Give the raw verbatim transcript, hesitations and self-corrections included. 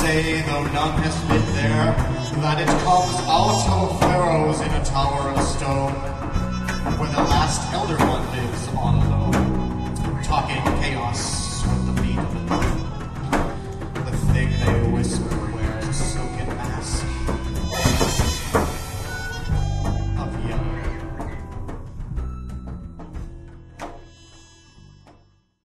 say, though none has lit there, that it comes out of Pharaohs in a tower of stone, where the last elder one